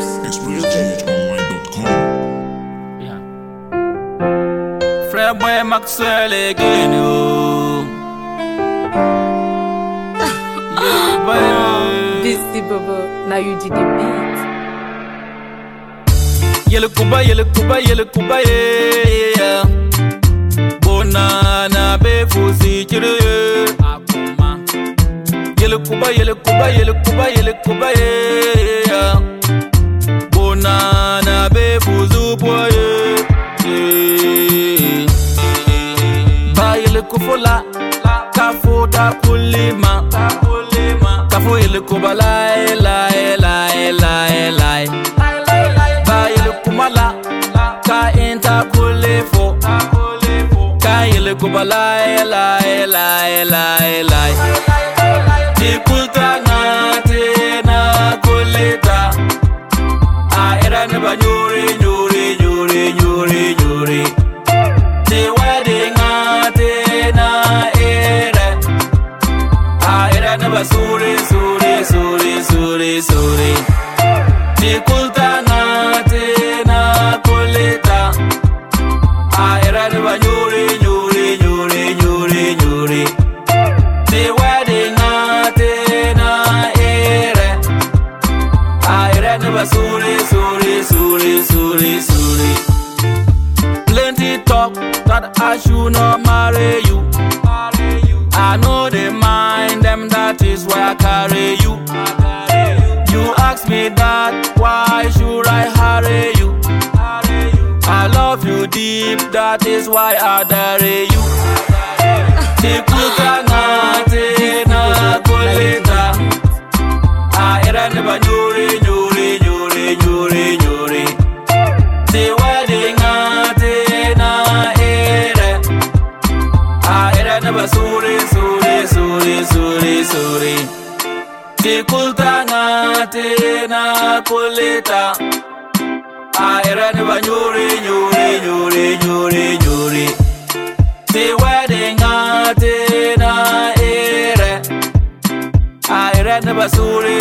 ExpressGHOnline.com. Yeah. Frère boy Maxwell again, oh. Yeah, boy. Busy Bobo, now you did the beat. Yele kuba, yeah. Bonana be fusi chire, akoma. Yele kuba, yeah. Bonana be fuzu boye, ba yele kufola, kafuta kulima, kafu yele kuba lai. Ba yele kumala, ka inta kulefo, ka yele kuba lai. Ti kulta ngate na kuleta, a era ne ba nyuri. Ti wedding ngate na era, a era ne ba suri. Ti kulta ngate na kuleta, a era ne ba nyuri. Ti wedding ngate na era, a era ne ba suri. Plenty talk that I should not marry you. I know they mind them, that is why I carry you. You ask me that, why should I hurry you? I love you deep, that is why I dare you. Tikuta ngate na kuleta, a era ne ba nyuri. Ti wedding ngate na era, a era ne ba suri. Ti kulta ngate na kuleta, a era ne ba nyuri. Ti wedding ngate na era, a era ne ba suri.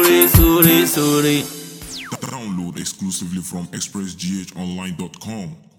Download exclusively from ExpressGHOnline.com.